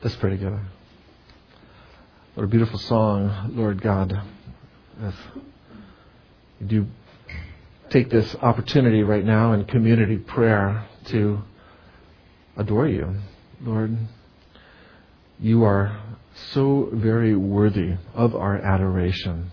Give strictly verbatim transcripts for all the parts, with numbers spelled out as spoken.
Let's pray together. What a beautiful song, Lord God. As you do take this opportunity right now in community prayer to adore you. Lord, you are so very worthy of our adoration.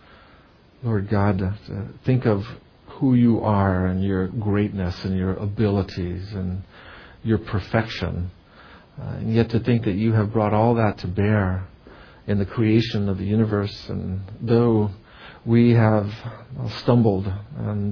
Lord God, to think of who you are and your greatness and your abilities and your perfection. Uh, and yet to think that you have brought all that to bear in the creation of the universe. And though we have stumbled and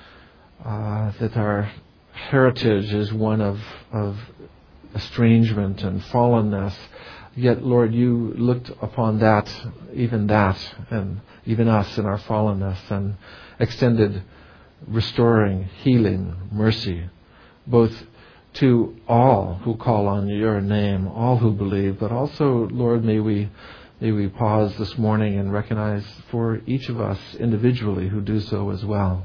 uh, that our heritage is one of, of estrangement and fallenness, yet, Lord, you looked upon that, even that, and even us in our fallenness, and extended restoring, healing, mercy, both to all who call on your name, all who believe, but also, Lord, may we may we pause this morning and recognize for each of us individually who do so as well.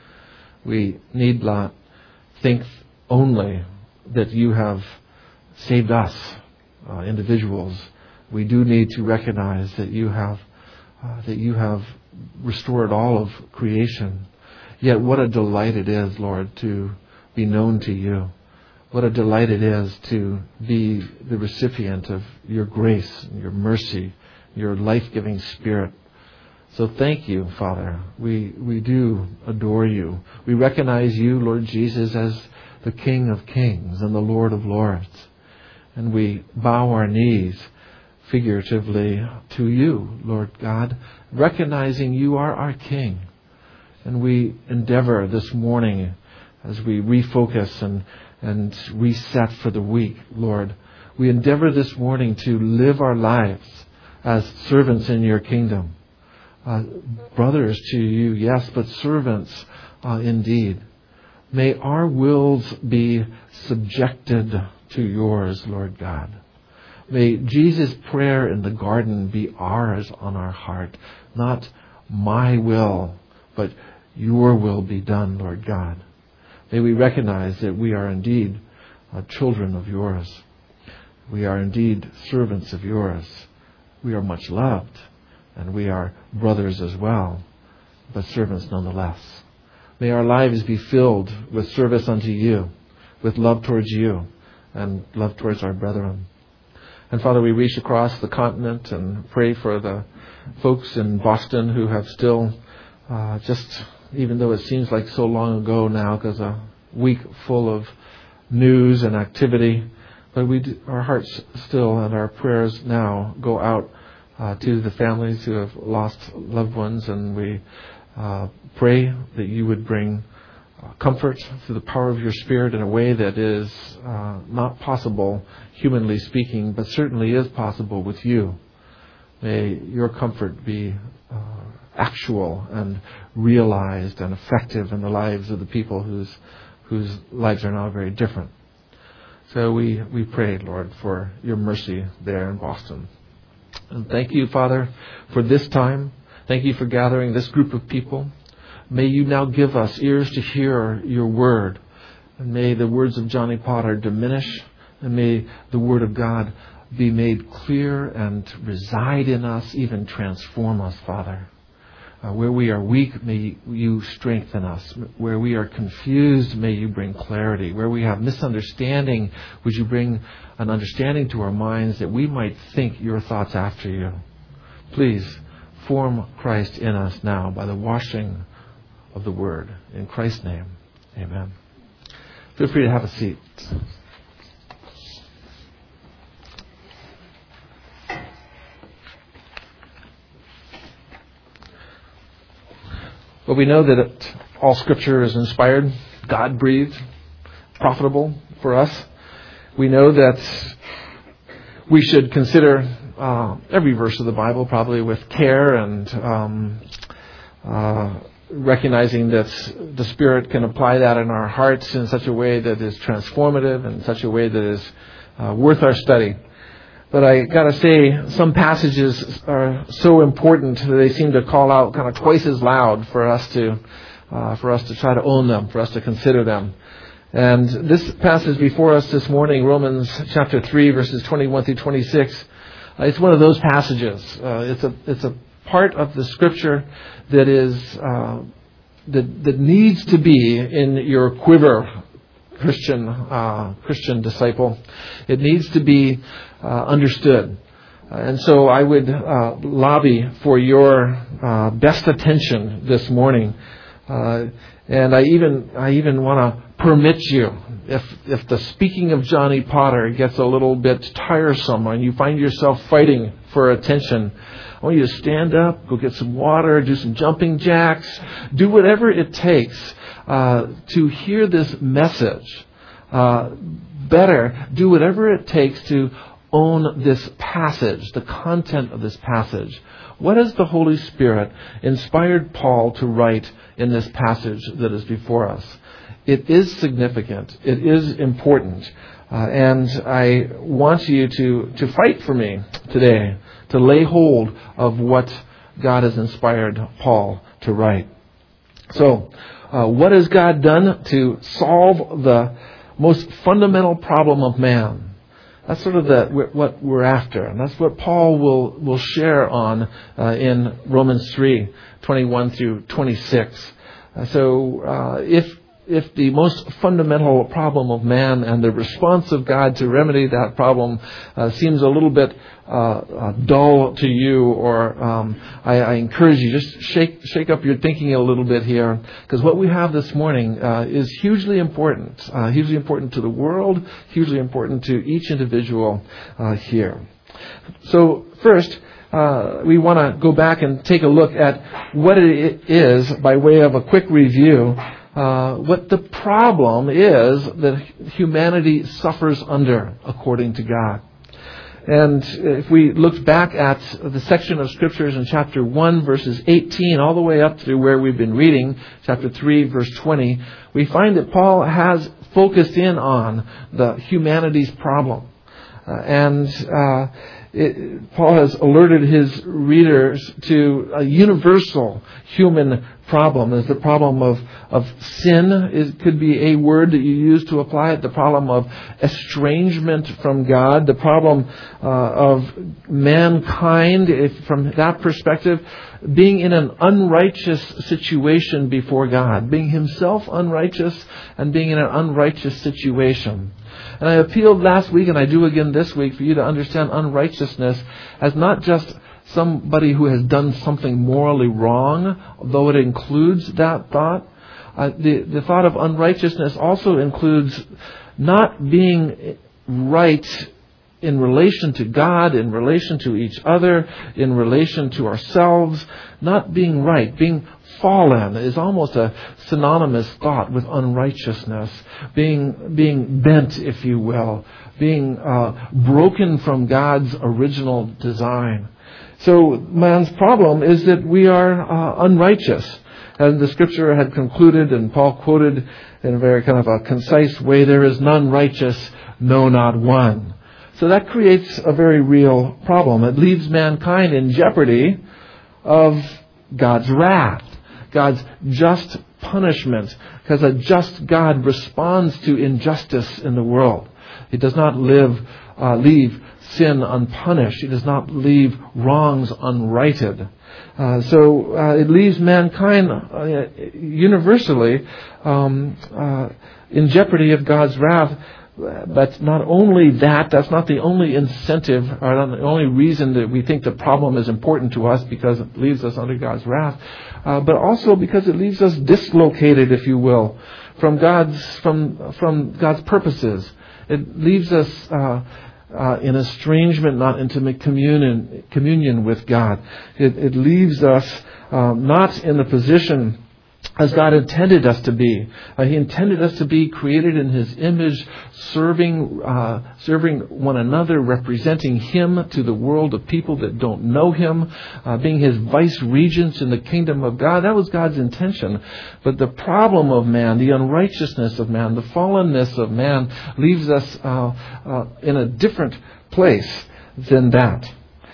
We need not think only that you have saved us, uh, individuals. We do need to recognize that you have uh, that you have restored all of creation. Yet what a delight it is, Lord, to be known to you. What a delight it is to be the recipient of your grace, your mercy, your life-giving Spirit. So thank you, Father. We we do adore you. We recognize you, Lord Jesus, as the King of Kings and the Lord of Lords. And we bow our knees figuratively to you, Lord God, recognizing you are our King. And we endeavor this morning as we refocus and and reset for the week, Lord. We endeavor this morning to live our lives as servants in your kingdom. Uh, brothers to you, yes, but servants uh, indeed. May our wills be subjected to yours, Lord God. May Jesus' prayer in the garden be ours on our heart. Not my will, but your will be done, Lord God. May we recognize that we are indeed uh, children of yours. We are indeed servants of yours. We are much loved, and we are brothers as well, but servants nonetheless. May our lives be filled with service unto you, with love towards you, and love towards our brethren. And Father, we reach across the continent and pray for the folks in Boston who have still uh, just... even though it seems like so long ago now, because a week full of news and activity, but we do, our hearts still and our prayers now go out uh, to the families who have lost loved ones, and we uh, pray that you would bring uh, comfort through the power of your Spirit in a way that is uh, not possible, humanly speaking, but certainly is possible with you. May your comfort be uh, actual and realized and effective in the lives of the people whose whose lives are now very different. So we, we pray, Lord, for your mercy there in Boston. And thank you, Father, for this time. Thank you for gathering this group of people. May you now give us ears to hear your word. And may the words of Johnny Potter diminish. And may the word of God be made clear and reside in us, even transform us, Father. Uh, where we are weak, may you strengthen us. Where we are confused, may you bring clarity. Where we have misunderstanding, would you bring an understanding to our minds that we might think your thoughts after you. Please form Christ in us now by the washing of the word. In Christ's name, amen. Feel free to have a seat. But we know that it, all Scripture is inspired, God-breathed, profitable for us. We know that we should consider uh, every verse of the Bible probably with care and um, uh, recognizing that the Spirit can apply that in our hearts in such a way that is transformative and in such a way that is uh, worth our study. But I gotta say, some passages are so important that they seem to call out kind of twice as loud for us to, uh, for us to try to own them, for us to consider them. And this passage before us this morning, Romans chapter three, verses twenty-one through twenty-six, uh, it's one of those passages. Uh, it's a it's a part of the Scripture that is uh, that that needs to be in your quiver, Christian uh, Christian disciple. It needs to be uh, understood. Uh, and so I would uh, lobby for your uh, best attention this morning. Uh, and I even I even want to permit you, if if the speaking of Johnny Potter gets a little bit tiresome and you find yourself fighting for attention, I want you to stand up, go get some water, do some jumping jacks, do whatever it takes uh, to hear this message. Uh, better, do whatever it takes to own this passage, the content of this passage. What has the Holy Spirit inspired Paul to write in this passage that is before us? It is significant. It is important. Uh, and I want you to, to fight for me today, to lay hold of what God has inspired Paul to write. So, uh, what has God done to solve the most fundamental problem of man? That's sort of the, what we're after. And that's what Paul will, will share on uh, in Romans three, twenty-one through twenty-six. Uh, so uh, if if the most fundamental problem of man and the response of God to remedy that problem uh, seems a little bit uh, uh, dull to you, or um, I, I encourage you, just shake shake up your thinking a little bit here, because what we have this morning uh, is hugely important, uh, hugely important to the world, hugely important to each individual uh, here. So first, uh, we want to go back and take a look at what it is, by way of a quick review, Uh, what the problem is that humanity suffers under according to God. And if we look back at the section of Scriptures in chapter one, verses eighteen, all the way up to where we've been reading, chapter three, verse twenty, we find that Paul has focused in on the humanity's problem. Uh, and uh, it, Paul has alerted his readers to a universal human problem. There's the problem of, of sin. It could be a word that you use to apply it. The problem of estrangement from God. The problem uh, of mankind, if, from that perspective, being in an unrighteous situation before God. Being himself unrighteous and being in an unrighteous situation. And I appealed last week, and I do again this week, for you to understand unrighteousness as not just somebody who has done something morally wrong, though it includes that thought. Uh, the, the thought of unrighteousness also includes not being right in relation to God, in relation to each other, in relation to ourselves. Not being right, being fallen is almost a synonymous thought with unrighteousness. Being being bent, if you will. Being uh, broken from God's original design. So man's problem is that we are uh, unrighteous. And the Scripture had concluded, and Paul quoted in a very kind of a concise way, there is none righteous, no, not one. So that creates a very real problem. It leaves mankind in jeopardy of God's wrath, God's just punishment, because a just God responds to injustice in the world. He does not live, uh, leave sin unpunished. He does not leave wrongs unrighted. Uh, so uh, it leaves mankind uh, universally um, uh, in jeopardy of God's wrath. But not only that, that's not the only incentive, or not the only reason that we think the problem is important to us, because it leaves us under God's wrath, uh, but also because it leaves us dislocated, if you will, from God's from from God's purposes. It leaves us uh, uh, in estrangement, not intimate communion communion with God. It, it leaves us uh, not in the position as God intended us to be. Uh, he intended us to be created in His image, serving uh, serving one another, representing Him to the world of people that don't know Him, uh, being His vice regents in the kingdom of God. That was God's intention. But the problem of man, the unrighteousness of man, the fallenness of man, leaves us uh, uh, in a different place than that.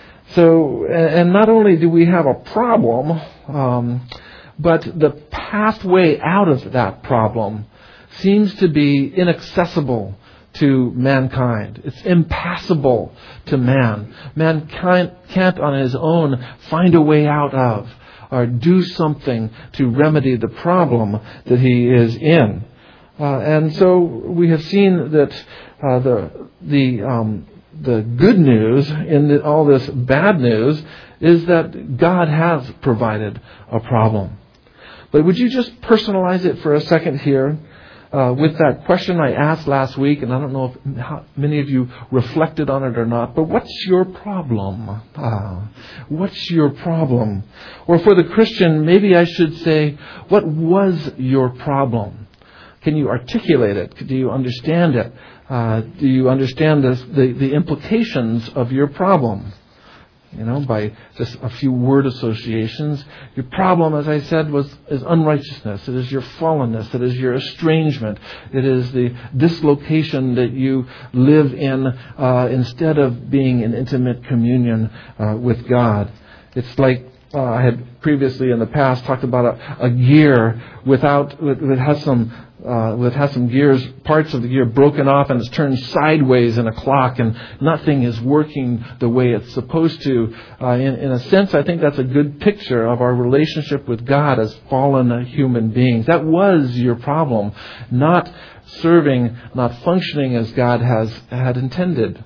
So, and not only do we have a problem, um, but the pathway out of that problem seems to be inaccessible to mankind. It's impassable to man. Mankind can't on his own find a way out of or do something to remedy the problem that he is in. Uh, and so we have seen that uh, the the um, the good news in the, all this bad news is that God has provided a problem. But would you just personalize it for a second here uh, with that question I asked last week? And I don't know if how many of you reflected on it or not, but what's your problem? Uh, what's your problem? Or for the Christian, maybe I should say, what was your problem? Can you articulate it? Do you understand it? Uh, do you understand this, the, the implications of your problem? You know, by just a few word associations. Your problem, as I said, was is unrighteousness. It is your fallenness. It is your estrangement. It is the dislocation that you live in uh, instead of being in intimate communion uh, with God. It's like uh, I had previously in the past talked about a, a gear without that has some. Uh, that has some gears, parts of the gear broken off, and it's turned sideways in a clock, and nothing is working the way it's supposed to. Uh, in, in a sense, I think that's a good picture of our relationship with God as fallen human beings. That was your problem, not serving, not functioning as God has had intended.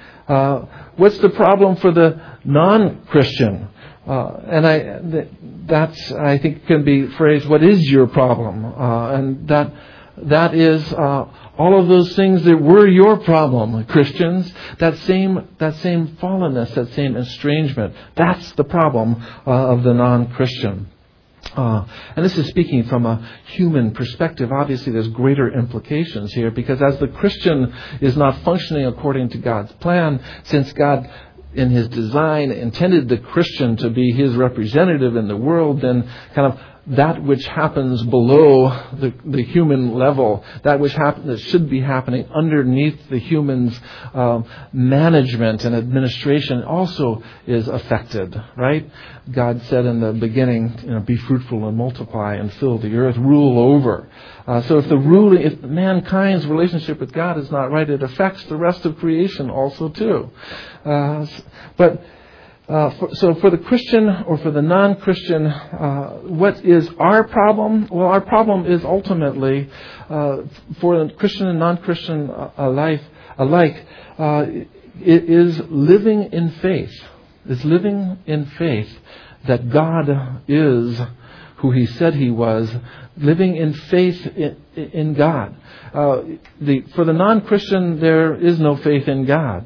Uh, what's the problem for the non-Christian? Uh, and I, that's, I think, can be phrased, what is your problem? Uh, and that, that is, uh, all of those things that were your problem, Christians. That same, that same fallenness, that same estrangement. That's the problem, uh, of the non-Christian. Uh, and this is speaking from a human perspective. Obviously, there's greater implications here, because as the Christian is not functioning according to God's plan, since God in His design intended the Christian to be His representative in the world, then kind of that which happens below the, the human level, that which happen, that should be happening underneath the human's um, management and administration also is affected, right? God said in the beginning, you know, be fruitful and multiply and fill the earth, rule over. Uh, so if the ruling, if mankind's relationship with God is not right, it affects the rest of creation also too. Uh, but Uh, for, so for the Christian or for the non-Christian, uh, what is our problem? Well, our problem is ultimately, uh, for the Christian and non-Christian alike, alike uh, it is living in faith. Is living in faith that God is who He said He was, living in faith in, in God. Uh, the, for the non-Christian, there is no faith in God.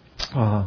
Uh,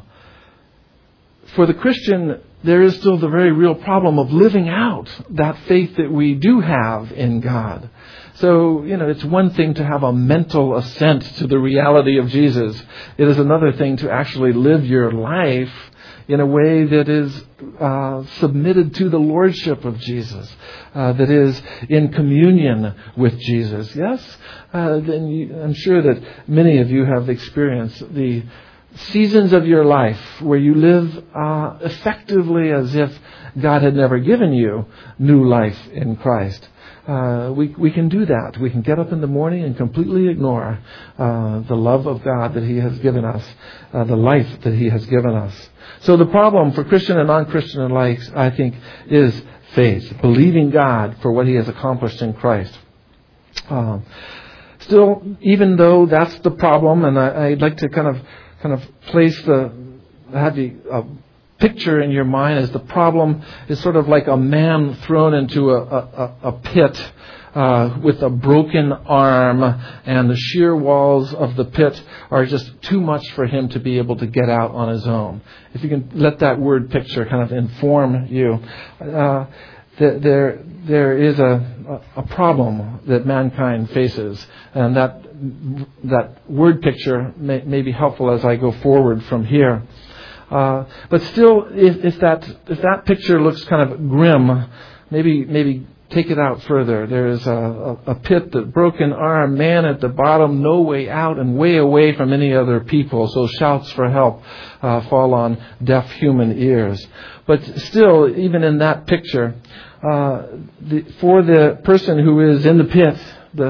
For the Christian, there is still the very real problem of living out that faith that we do have in God. So, you know, it's one thing to have a mental assent to the reality of Jesus. It is another thing to actually live your life in a way that is uh, submitted to the lordship of Jesus, uh, that is in communion with Jesus. Yes? Uh, then you, I'm sure that many of you have experienced the seasons of your life where you live uh, effectively as if God had never given you new life in Christ. Uh, we we can do that. We can get up in the morning and completely ignore uh, the love of God that He has given us, uh, the life that He has given us. So the problem for Christian and non-Christian alike, I think, is faith, believing God for what He has accomplished in Christ. Uh, still, even though that's the problem, and I, I'd like to kind of kind of place the, have the uh, picture in your mind as the problem is sort of like a man thrown into a, a, a pit uh, with a broken arm, and the sheer walls of the pit are just too much for him to be able to get out on his own. If you can let that word picture kind of inform you. Uh, There, there is a, a problem that mankind faces, and that that word picture may, may be helpful as I go forward from here. Uh, but still, if, if that if that picture looks kind of grim, maybe maybe take it out further. There is a, a, a pit, the broken arm, man at the bottom, no way out, and way away from any other people. So shouts for help uh, fall on deaf human ears. But still, even in that picture, uh, the, for the person who is in the pit, the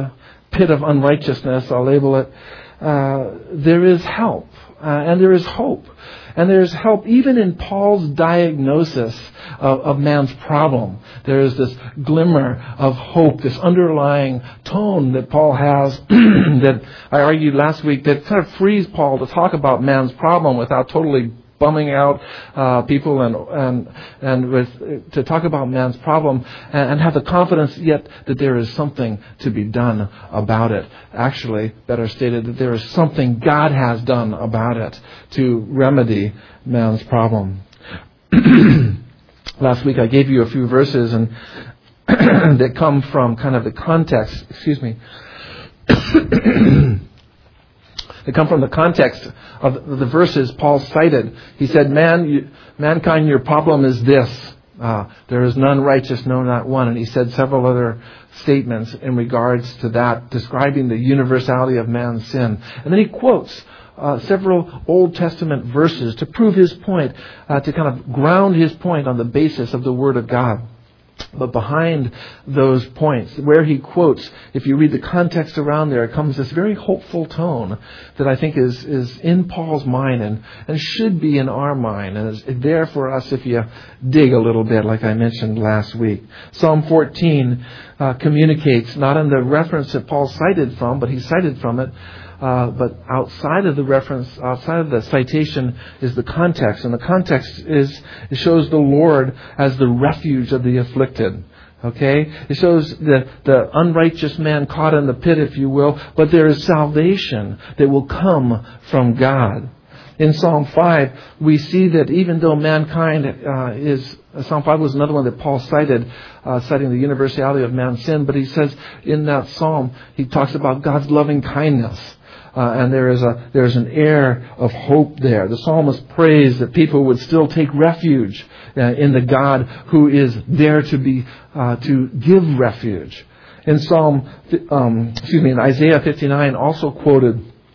pit of unrighteousness, I'll label it, uh, there is help uh, and there is hope. And there's help even in Paul's diagnosis of, of man's problem. There is this glimmer of hope, this underlying tone that Paul has that I argued last week that kind of frees Paul to talk about man's problem without totally bumming out uh, people and and and with to talk about man's problem and, and have the confidence yet that there is something to be done about it. Actually, better stated, that there is something God has done about it to remedy man's problem. Last week I gave you a few verses and that come from kind of the context. Excuse me. They come from the context of the verses Paul cited. He said, "Man, you, mankind, your problem is this. Uh, there is none righteous, no, not one." And he said several other statements in regards to that, describing the universality of man's sin. And then he quotes uh, several Old Testament verses to prove his point, uh, to kind of ground his point on the basis of the Word of God. But behind those points, where he quotes, if you read the context around there, comes this very hopeful tone that I think is, is in Paul's mind and, and should be in our mind. And is there for us if you dig a little bit, like I mentioned last week. Psalm fourteen uh, communicates, not in the reference that Paul cited from, but he cited from it, Uh, but outside of the reference, outside of the citation is the context. And the context is, it shows the Lord as the refuge of the afflicted. Okay? It shows the, the unrighteous man caught in the pit, if you will, but there is salvation that will come from God. In Psalm five, we see that even though mankind uh, is, Psalm five was another one that Paul cited, uh, citing the universality of man's sin, but he says in that psalm, he talks about God's loving kindness. Uh, and there is a there's an air of hope there. The psalmist prays that people would still take refuge uh, in the God who is there to be uh, to give refuge. In Psalm, um, excuse me, in Isaiah fifty-nine, also quoted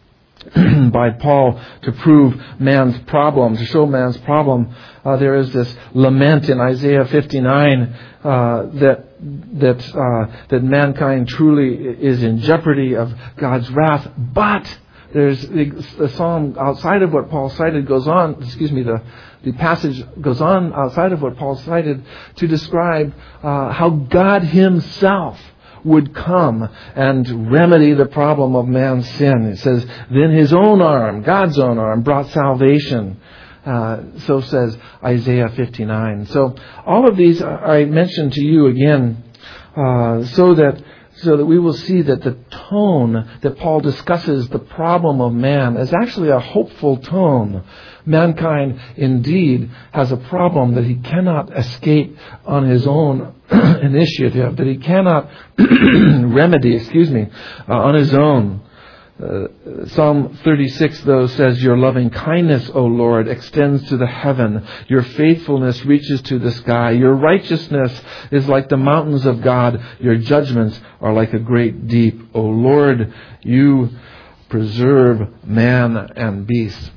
by Paul to prove man's problem, to show man's problem, uh, there is this lament in Isaiah fifty-nine uh, that that uh, that mankind truly is in jeopardy of God's wrath. But there's the, the psalm outside of what Paul cited goes on. Excuse me, the the passage goes on outside of what Paul cited to describe uh, how God Himself would come and remedy the problem of man's sin. It says, "Then His own arm, God's own arm, brought salvation." Uh, so says Isaiah fifty-nine. So all of these I mentioned to you again, uh, so that so that we will see that the tone that Paul discusses the problem of man is actually a hopeful tone. Mankind indeed has a problem that he cannot escape on his own initiative, that he cannot remedy, excuse me, uh, on his own. Uh, Psalm thirty-six, though, says, "Your loving kindness, O Lord, extends to the heaven. Your faithfulness reaches to the sky. Your righteousness is like the mountains of God. Your judgments are like a great deep. O Lord, you preserve man and beast."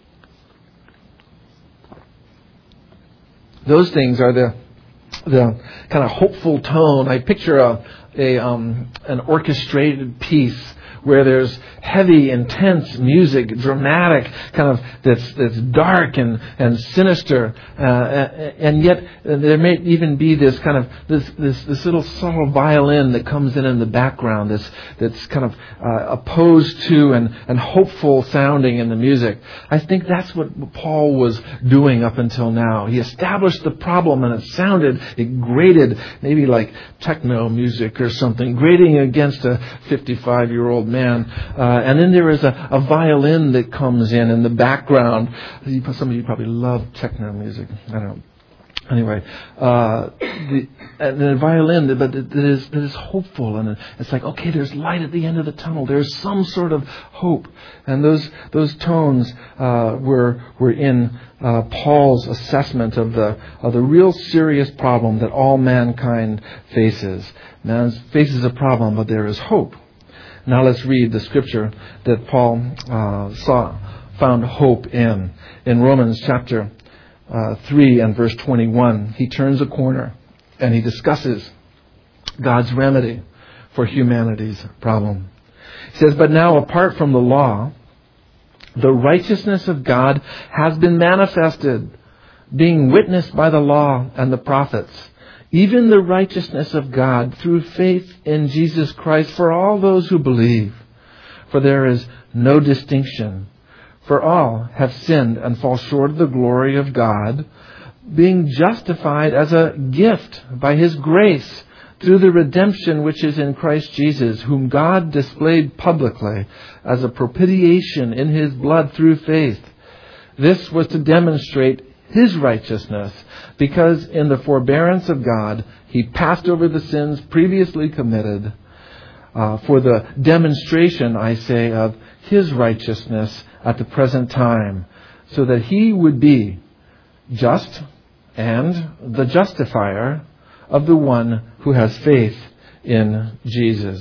Those things are the the kind of hopeful tone. I picture a, a um, an orchestrated piece where there's heavy, intense music, dramatic, kind of that's that's dark and and sinister, uh, and yet there may even be this kind of this this this little subtle violin that comes in in the background, that's that's kind of uh, opposed to and and hopeful sounding in the music. I think that's what Paul was doing up until now. He established the problem, and it sounded, it grated, maybe like techno music or something, grating against a fifty-five-year-old man. Uh, and then there is a, a violin that comes in in the background. Some of you probably love techno music. I don't know. Anyway, uh, the, and the violin, but it is, it is hopeful, and it's like, okay, there's light at the end of the tunnel. There's some sort of hope, and those those tones uh, were were in uh, Paul's assessment of the of the real serious problem that all mankind faces. Man faces a problem, but there is hope. Now let's read the scripture that Paul uh, saw found hope in in Romans chapter Uh, three and verse twenty-one. He turns a corner and he discusses God's remedy for humanity's problem. He says, but now apart from the law, the righteousness of God has been manifested, being witnessed by the law and the prophets, even the righteousness of God through faith in Jesus Christ for all those who believe. For there is no distinction. For all have sinned and fall short of the glory of God, being justified as a gift by His grace through the redemption which is in Christ Jesus, whom God displayed publicly as a propitiation in His blood through faith. This was to demonstrate His righteousness, because in the forbearance of God, He passed over the sins previously committed uh, for the demonstration, I say, of His righteousness at the present time, so that He would be just and the justifier of the one who has faith in Jesus.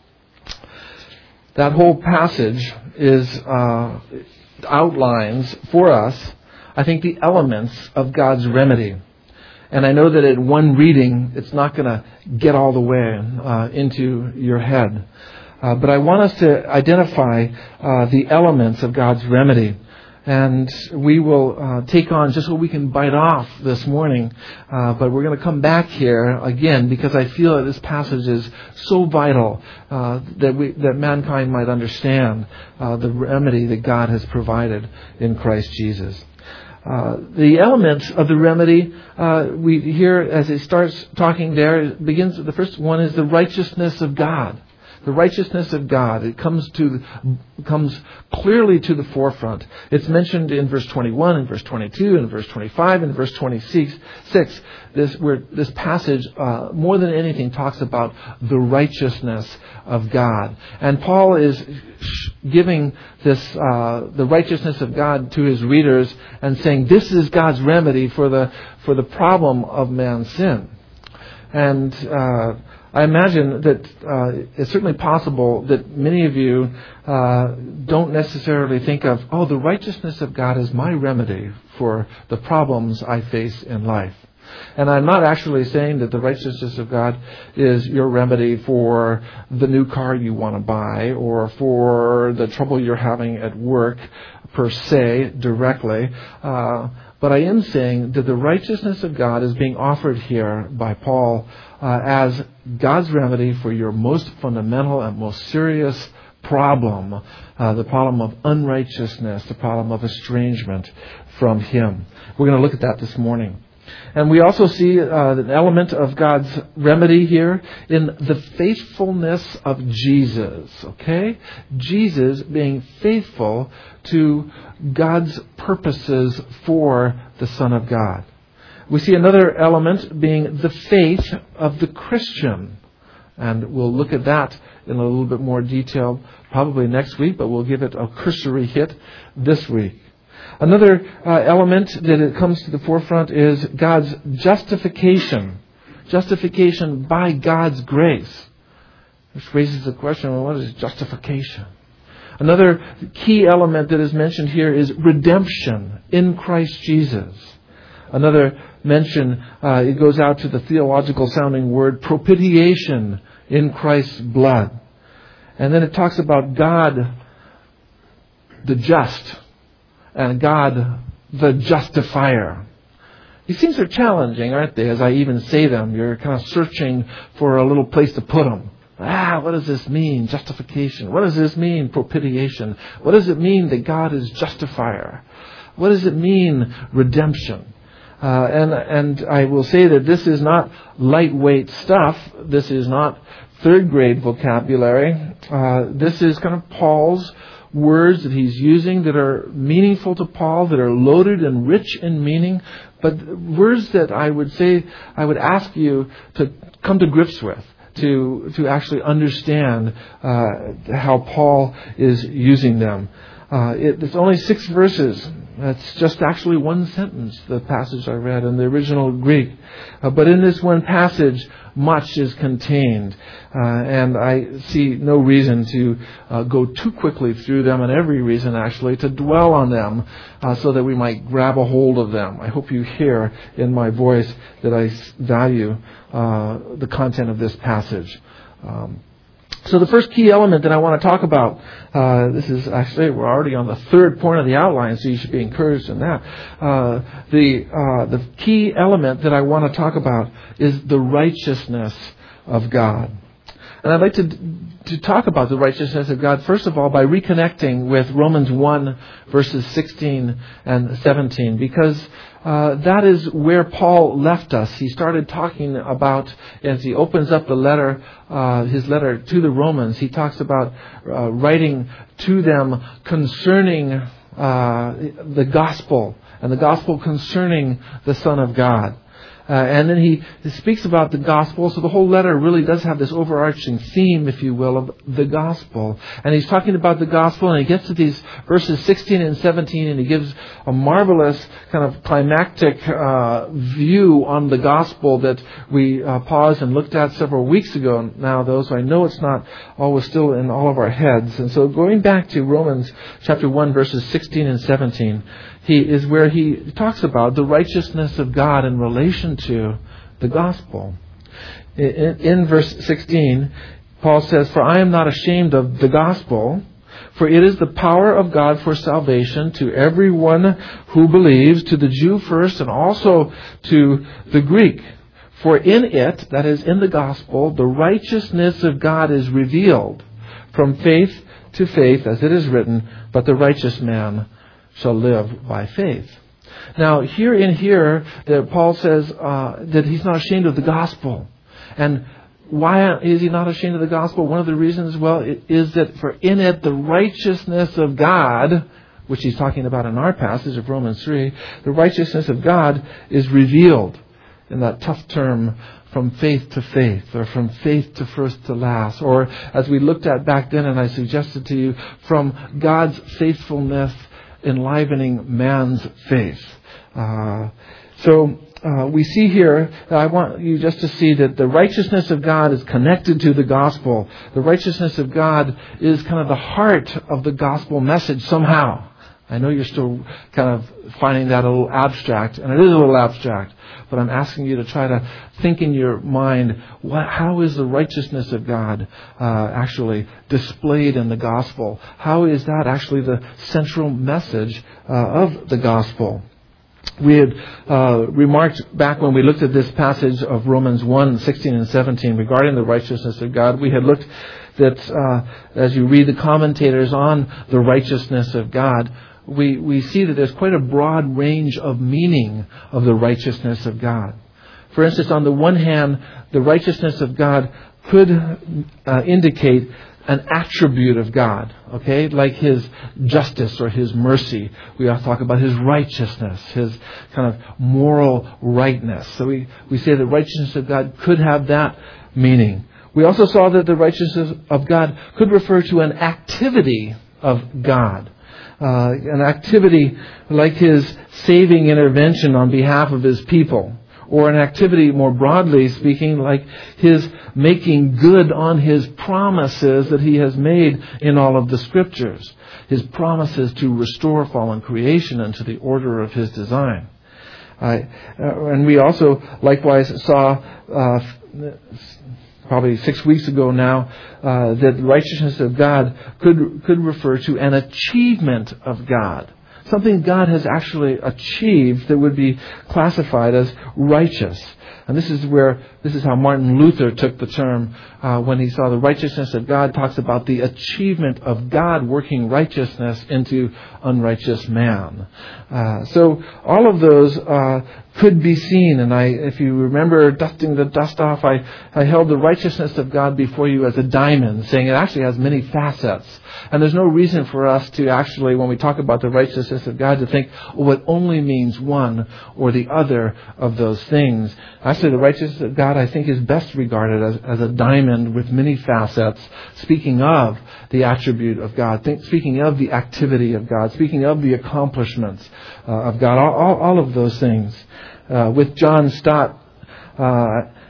That whole passage is uh, outlines for us, I think, the elements of God's remedy. And I know that at one reading, it's not going to get all the way uh, into your head. Uh, but I want us to identify uh, the elements of God's remedy. And we will uh, take on just what we can bite off this morning. Uh, but we're going to come back here again because I feel that this passage is so vital uh, that we that mankind might understand uh, the remedy that God has provided in Christ Jesus. Uh, the elements of the remedy, uh, we hear as it starts talking there, it begins, the first one is the righteousness of God. The righteousness of God. It comes to comes clearly to the forefront. It's mentioned in verse twenty-one, and verse twenty-two, and verse twenty-five, and verse twenty-six. This where this passage uh, more than anything talks about the righteousness of God. And Paul is giving this uh, the righteousness of God to his readers and saying this is God's remedy for the for the problem of man's sin. And uh, I imagine that uh, it's certainly possible that many of you uh, don't necessarily think of, oh, the righteousness of God is my remedy for the problems I face in life. And I'm not actually saying that the righteousness of God is your remedy for the new car you want to buy or for the trouble you're having at work per se, directly. Uh, but I am saying that the righteousness of God is being offered here by Paul uh, as God's remedy for your most fundamental and most serious problem, uh, the problem of unrighteousness, the problem of estrangement from Him. We're going to look at that this morning. And we also see uh, an element of God's remedy here in the faithfulness of Jesus. Okay? Jesus being faithful to God's purposes for the Son of God. We see another element being the faith of the Christian. And we'll look at that in a little bit more detail probably next week, but we'll give it a cursory hit this week. Another uh, element that it comes to the forefront is God's justification. Justification by God's grace. Which raises the question, well, what is justification? Another key element that is mentioned here is redemption in Christ Jesus. Another mention, uh, it goes out to the theological sounding word, propitiation in Christ's blood. And then it talks about God, the just, and God, the justifier. These things are challenging, aren't they? As I even say them, you're kind of searching for a little place to put them. Ah, what does this mean? Justification. What does this mean? Propitiation. What does it mean that God is justifier? What does it mean? Redemption. Uh, and and I will say that this is not lightweight stuff. This is not third grade vocabulary. Uh, this is kind of Paul's words that he's using that are meaningful to Paul, that are loaded and rich in meaning, but words that I would say, I would ask you to come to grips with, to to actually understand uh, how Paul is using them. Uh, it, it's only six verses. That's just actually one sentence, the passage I read in the original Greek. Uh, but in this one passage, much is contained. Uh, and I see no reason to uh, go too quickly through them, and every reason actually to dwell on them uh, so that we might grab a hold of them. I hope you hear in my voice that I value uh, the content of this passage. Um, So the first key element that I want to talk about, uh, this is actually, we're already on the third point of the outline, so you should be encouraged in that. Uh, the, uh, the key element that I want to talk about is the righteousness of God. And I'd like to, to talk about the righteousness of God, first of all, by reconnecting with Romans one, verses sixteen and seventeen, because uh, that is where Paul left us. He started talking about, as he opens up the letter, uh, his letter to the Romans, he talks about uh, writing to them concerning uh, the gospel, and the gospel concerning the Son of God. Uh, and then he, he speaks about the gospel. So the whole letter really does have this overarching theme, if you will, of the gospel. And he's talking about the gospel, and he gets to these verses sixteen and seventeen, and he gives a marvelous kind of climactic uh, view on the gospel that we uh, paused and looked at several weeks ago now, though, so I know it's not always still in all of our heads. And so going back to Romans chapter one, verses sixteen and seventeen, he is where he talks about the righteousness of God in relation to the gospel. In, in verse sixteen, Paul says, "For I am not ashamed of the gospel, for it is the power of God for salvation to everyone who believes, to the Jew first and also to the Greek. For in it," that is in the gospel, "the righteousness of God is revealed from faith to faith, as it is written, but the righteous man shall live by faith." Now, here in here, that Paul says uh, that he's not ashamed of the gospel. And why is he not ashamed of the gospel? One of the reasons, well, it is that for in it the righteousness of God, which he's talking about in our passage of Romans three, the righteousness of God is revealed in that tough term, from faith to faith, or from faith to first to last, or as we looked at back then, and I suggested to you, from God's faithfulness enlivening man's faith. Uh, so uh, we see here, I want you just to see that the righteousness of God is connected to the gospel. The righteousness of God is kind of the heart of the gospel message somehow. I know you're still kind of finding that a little abstract, and it is a little abstract, but I'm asking you to try to think in your mind, what, how is the righteousness of God uh, actually displayed in the gospel? How is that actually the central message uh, of the gospel? We had uh, remarked back when we looked at this passage of Romans one, sixteen and seventeen regarding the righteousness of God, we had looked that uh, as you read the commentators on the righteousness of God, we, we see that there's quite a broad range of meaning of the righteousness of God. For instance, on the one hand, the righteousness of God could uh, indicate an attribute of God, okay, like His justice or His mercy. We also talk about His righteousness, His kind of moral rightness. So we, we say the righteousness of God could have that meaning. We also saw that the righteousness of God could refer to an activity of God. Uh, an activity like His saving intervention on behalf of His people. Or an activity, more broadly speaking, like His making good on His promises that He has made in all of the Scriptures. His promises to restore fallen creation into the order of His design. Uh, and we also likewise saw, uh, probably six weeks ago now, uh, that the righteousness of God could could refer to an achievement of God. Something God has actually achieved that would be classified as righteous. And this is where, this is how Martin Luther took the term uh, when he saw the righteousness of God, talks about the achievement of God working righteousness into unrighteous man. Uh, so all of those uh, could be seen. And I, if you remember dusting the dust off, I, I held the righteousness of God before you as a diamond, saying it actually has many facets. And there's no reason for us to actually, when we talk about the righteousness of God, to think, oh, it only means one or the other of those things. Actually, the righteousness of God, I think, is best regarded as, as a diamond with many facets, speaking of the attribute of God, think, speaking of the activity of God, speaking of the accomplishments uh, of God, all, all, all of those things. Uh, with John Stott, uh,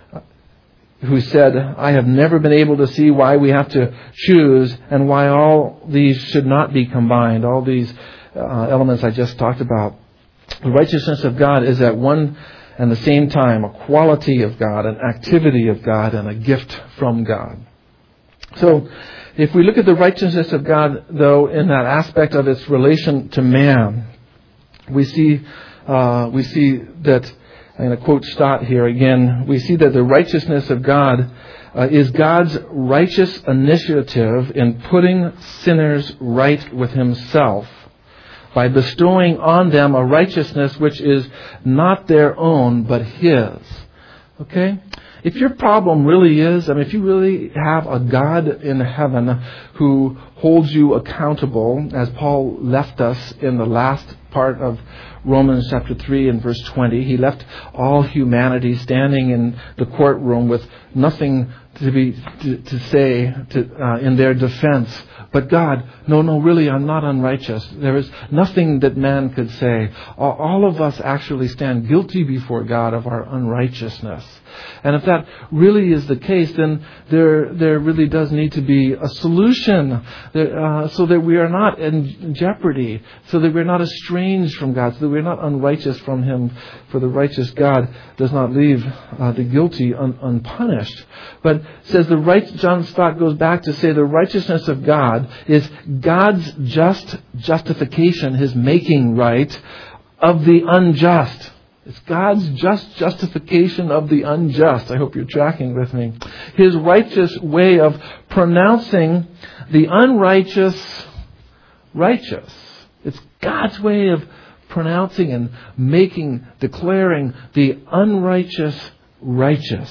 who said, I have never been able to see why we have to choose and why all these should not be combined, all these uh, elements I just talked about. The righteousness of God is at one and the same time a quality of God, an activity of God, and a gift from God. So, if we look at the righteousness of God, though, in that aspect of its relation to man, we see uh, we see that, I'm going to quote Stott here again, we see that the righteousness of God uh, is God's righteous initiative in putting sinners right with Himself by bestowing on them a righteousness which is not their own, but His. Okay? If your problem really is, I mean, if you really have a God in heaven who holds you accountable, as Paul left us in the last part of Romans chapter three and verse twenty, he left all humanity standing in the courtroom with nothing to be to, to say to, uh, in their defense. But God, no, no, really, I'm not unrighteous. There is nothing that man could say. All, all of us actually stand guilty before God of our unrighteousness. And if that really is the case, then there there really does need to be a solution uh, so that we are not in jeopardy, so that we're not estranged from God, so that we're not unrighteous from Him. For the righteous God does not leave uh, the guilty un- unpunished. But says the right. John Stott goes back to say the righteousness of God is God's just justification, His making right of the unjust. It's God's just justification of the unjust. I hope you're tracking with me. His righteous way of pronouncing the unrighteous righteous. It's God's way of pronouncing and making, declaring the unrighteous righteous,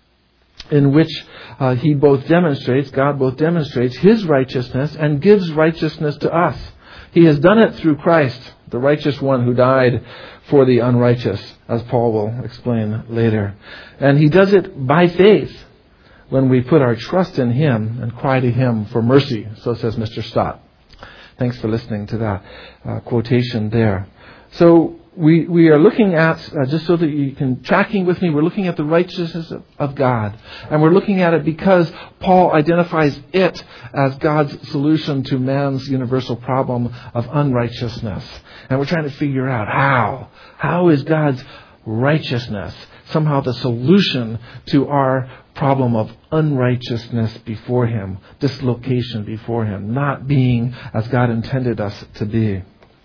in which uh, He both demonstrates, God both demonstrates His righteousness and gives righteousness to us. He has done it through Christ, the righteous one who died for the unrighteous, as Paul will explain later. And He does it by faith when we put our trust in Him and cry to Him for mercy, so says Mister Stott. Thanks for listening to that uh, quotation there. So we we are looking at, uh, just so that you can, tracking with me, we're looking at the righteousness of, of God. And we're looking at it because Paul identifies it as God's solution to man's universal problem of unrighteousness. And we're trying to figure out how. How is God's righteousness somehow the solution to our problem of unrighteousness before Him, dislocation before Him, not being as God intended us to be.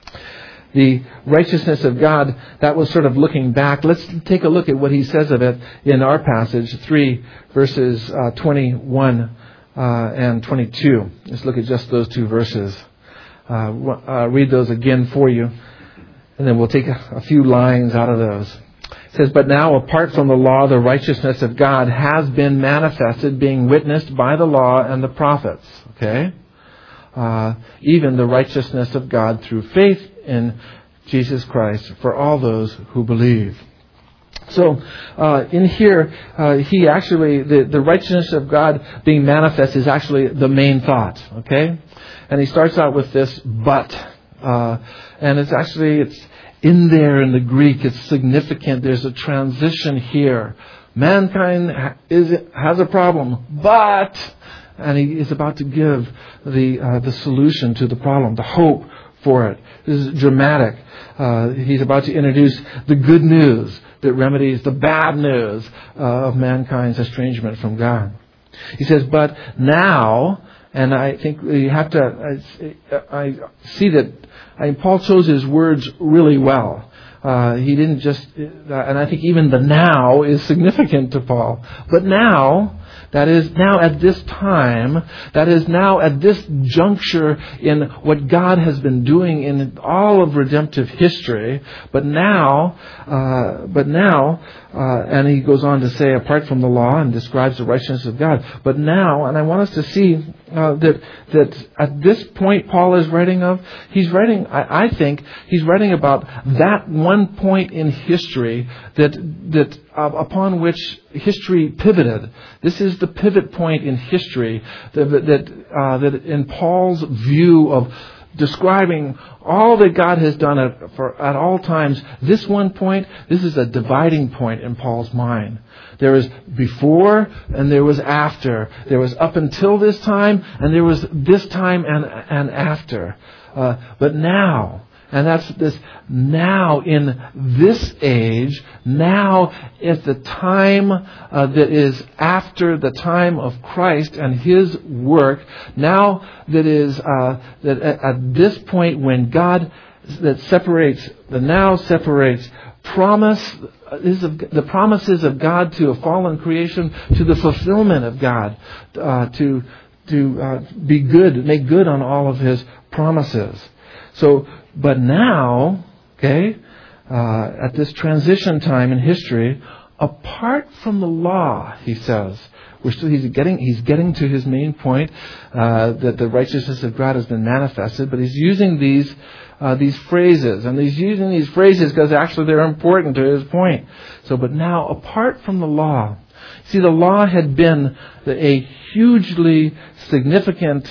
The righteousness of God, that was sort of looking back. Let's take a look at what he says of it in our passage, three verses uh, twenty-one uh, and twenty-two. Let's look at just those two verses. Uh, uh, read those again for you, and then we'll take a, a few lines out of those. It says, "But now, apart from the law, the righteousness of God has been manifested, being witnessed by the law and the prophets." Okay? Uh, even the righteousness of God through faith in Jesus Christ for all those who believe. So, uh, in here, uh, he actually, the, the righteousness of God being manifest is actually the main thought, okay? And he starts out with this, but, uh, and it's actually, it's in there in the Greek, it's significant. There's a transition here. Mankind is, has a problem, but, and he is about to give the, uh, the solution to the problem, the hope for it. This is dramatic. Uh, he's about to introduce the good news that remedies the bad news uh, of mankind's estrangement from God. He says, but now, and I think you have to, I, I see that I mean, Paul chose his words really well. Uh, he didn't just, uh, and I think even the now is significant to Paul. But now, that is now at this time, that is now at this juncture in what God has been doing in all of redemptive history. But now, uh, but now, uh, and he goes on to say, apart from the law, and describes the righteousness of God. But now, and I want us to see uh, that that at this point Paul is writing of, he's writing, I, I think, he's writing about that one point in history that that uh, upon which history pivoted. This is the pivot point in history that that, uh, that in Paul's view of describing all that God has done at, for, at all times, this one point, this is a dividing point in Paul's mind. There was before and there was after. There was up until this time and there was this time and, and after. Uh, but now, And that's this now in this age, now at the time uh, that is after the time of Christ and His work, now that is uh, that at, at this point when God that separates, the now separates promise is of, the promises of God to a fallen creation to the fulfillment of God, uh, to to uh, be good, make good on all of His promises. So, but now, okay, uh, at this transition time in history, apart from the law, he says, we're still, he's getting he's getting to his main point uh, that the righteousness of God has been manifested, but he's using these uh, these phrases, and he's using these phrases because actually they're important to his point. So, but now, apart from the law, see, the law had been a hugely significant,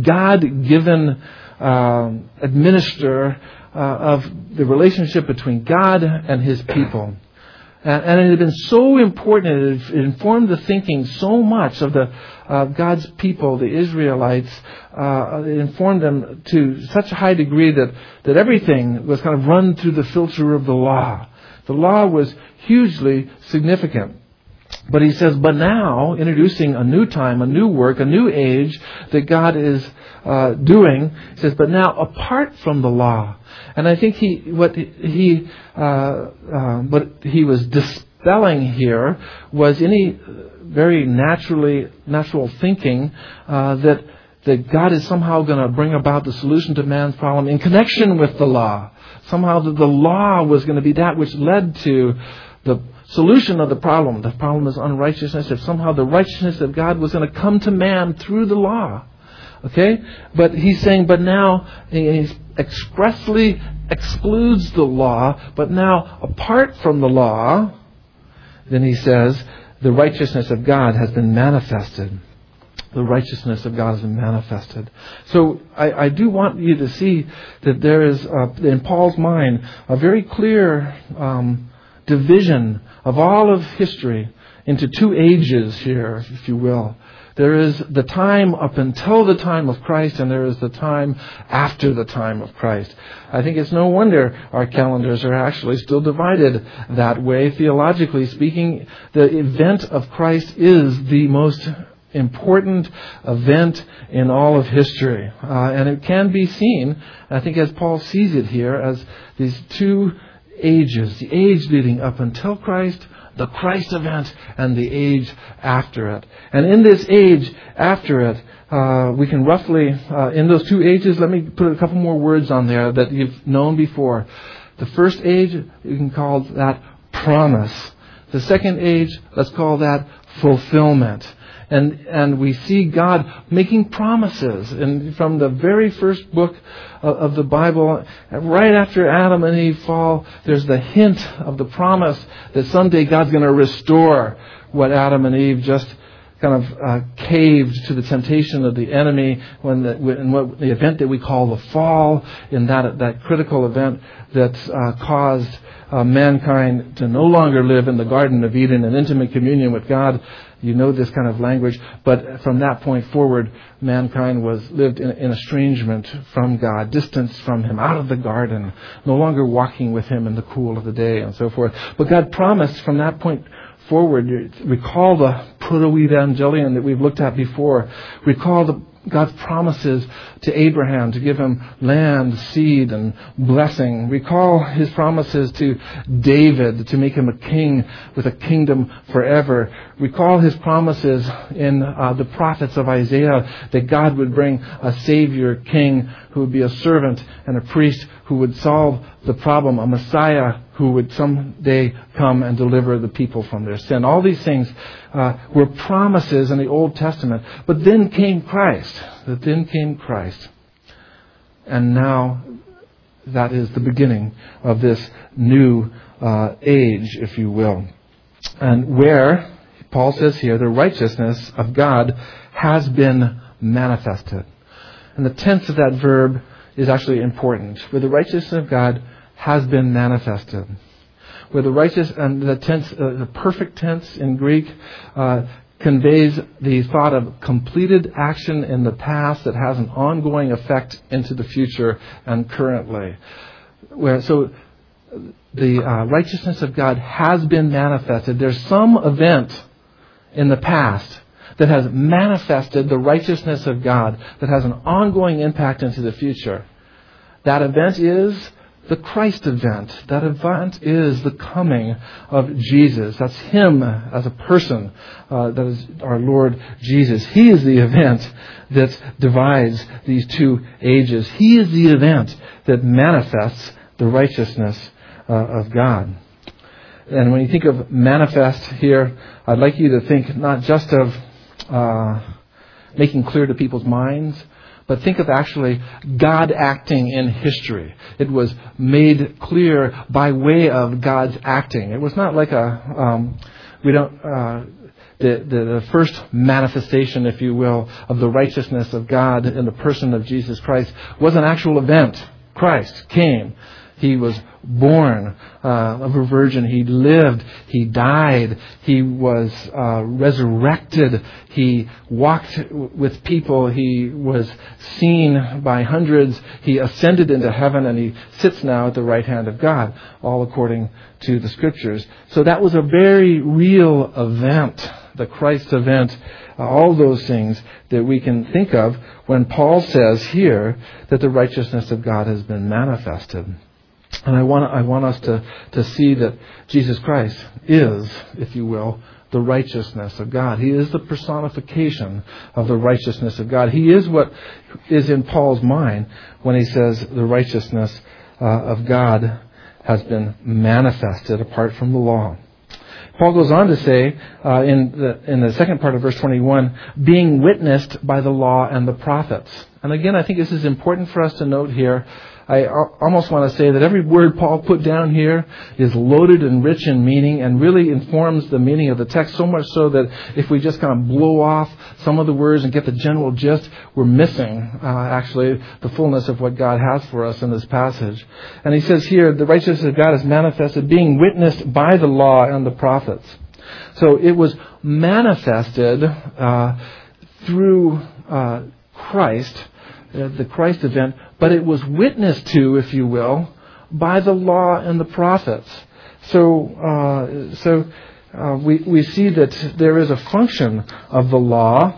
God-given um, administrator uh, of the relationship between God and His people. And it had been so important, it informed the thinking so much of the uh, God's people, the Israelites. Uh, it informed them to such a high degree that, that everything was kind of run through the filter of the law. The law was hugely significant. But he says, but now, introducing a new time, a new work, a new age that God is uh, doing, he says, but now apart from the law. And I think he, what he, uh, uh, what he was dispelling here was any very naturally, natural thinking uh, that that God is somehow going to bring about the solution to man's problem in connection with the law. Somehow that the law was going to be that which led to the solution of the problem. The problem is unrighteousness. If somehow the righteousness of God was going to come to man through the law. Okay? But he's saying, but now he expressly excludes the law, but now apart from the law, then he says, the righteousness of God has been manifested. The righteousness of God has been manifested. So I, I do want you to see that there is, uh, in Paul's mind, a very clear um, division of all of history into two ages here, if you will. There is the time up until the time of Christ, and there is the time after the time of Christ. I think it's no wonder our calendars are actually still divided that way. Theologically speaking, the event of Christ is the most important event in all of history. Uh, and it can be seen, I think as Paul sees it here, as these two ages. The age leading up until Christ, the Christ event, and the age after it. And in this age after it, uh, we can roughly, uh, in those two ages, let me put a couple more words on there that you've known before. The first age, you can call that promise. The second age, let's call that fulfillment. And and we see God making promises. And from the very first book of, of the Bible, right after Adam and Eve fall, there's the hint of the promise that someday God's going to restore what Adam and Eve just kind of uh, caved to the temptation of the enemy when the, in what, the event that we call the fall, in that that critical event that uh, caused uh, mankind to no longer live in the Garden of Eden in intimate communion with God. You know this kind of language, but from that point forward, mankind was lived in, in estrangement from God, distanced from Him, out of the garden, no longer walking with Him in the cool of the day, and so forth. But God promised from that point forward. Recall the proto-evangelion that we've looked at before. Recall the God's promises to Abraham to give him land, seed, and blessing. Recall His promises to David to make him a king with a kingdom forever. Recall His promises in uh, the prophets of Isaiah that God would bring a Savior King who would be a servant and a priest who would solve the problem, a Messiah who would someday come and deliver the people from their sin. All these things uh, were promises in the Old Testament. But then came Christ. But then came Christ. And now that is the beginning of this new uh, age, if you will. And where, Paul says here, the righteousness of God has been manifested. And the tense of that verb is actually important. Where the righteousness of God has been manifested. Where the righteous, and the tense, uh, the perfect tense in Greek, uh, conveys the thought of completed action in the past that has an ongoing effect into the future and currently. where so the uh, righteousness of God has been manifested. There's some event in the past that has manifested the righteousness of God, that has an ongoing impact into the future. That event is the Christ event. That event is the coming of Jesus. That's Him as a person. Uh, that is our Lord Jesus. He is the event that divides these two ages. He is the event that manifests the righteousness uh, of God. And when you think of manifest here, I'd like you to think not just of uh, making clear to people's minds, but think of actually God acting in history. It was made clear by way of God's acting. It was not like a, um, we don't, uh, the, the, the first manifestation, if you will, of the righteousness of God in the person of Jesus Christ was an actual event. Christ came. He was born uh, of a virgin. He lived. He died. He was uh, resurrected. He walked with people. He was seen by hundreds. He ascended into heaven, and He sits now at the right hand of God, all according to the Scriptures. So that was a very real event, the Christ event. Uh, all those things that we can think of when Paul says here that the righteousness of God has been manifested. And I want I want us to, to see that Jesus Christ is, if you will, the righteousness of God. He is the personification of the righteousness of God. He is what is in Paul's mind when he says the righteousness uh, of God has been manifested apart from the law. Paul goes on to say uh, in the in the second part of verse twenty-one, being witnessed by the law and the prophets. And again, I think this is important for us to note here. I almost want to say that every word Paul put down here is loaded and rich in meaning and really informs the meaning of the text, so much so that if we just kind of blow off some of the words and get the general gist, we're missing uh, actually the fullness of what God has for us in this passage. And he says here, the righteousness of God is manifested, being witnessed by the law and the prophets. So it was manifested uh, through uh, Christ, uh, the Christ event, but it was witnessed to, if you will, by the law and the prophets. So, uh, so uh, we we see that there is a function of the law.